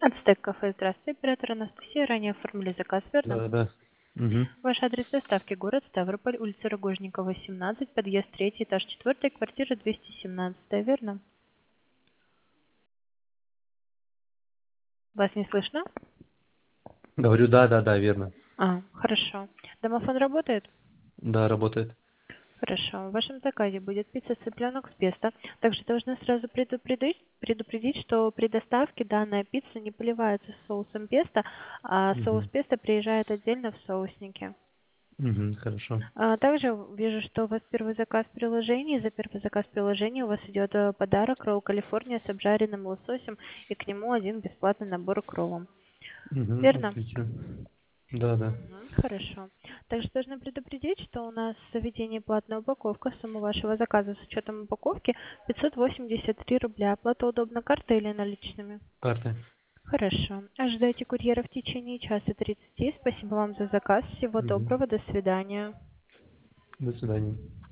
Ацтек кафе, здравствуйте, оператор Анастасия. Ранее оформили заказ, верно? Да. Мгм. Ваш адрес доставки город Ставрополь, улица Рогожникова, 17, подъезд 3, этаж 4, квартира 217, верно? Вас не слышно? Говорю, да, верно. Хорошо. Домофон работает? Да, работает. Хорошо. В вашем заказе будет пицца цыпленок с песто. Также должны сразу предупредить, что при доставке данная пицца не поливается соусом песто, а соус Мгм. песто приезжает отдельно в соуснике. Мгм, хорошо. Также вижу, что у вас первый заказ в приложении. За первый заказ в приложении у вас идет подарок ролл Калифорния с обжаренным лососем и к нему один бесплатный набор к роллам. Мгм, Верно? отлично. Да. Мгм, хорошо. Также должны предупредить, что у нас в заведении платная упаковка. Сумма вашего заказа с учетом упаковки 583 рубля. Оплата удобна картой или наличными? Карты. Хорошо. Ожидайте курьера в течение часа 30. Спасибо вам за заказ. Всего Мгм. доброго. До свидания. До свидания.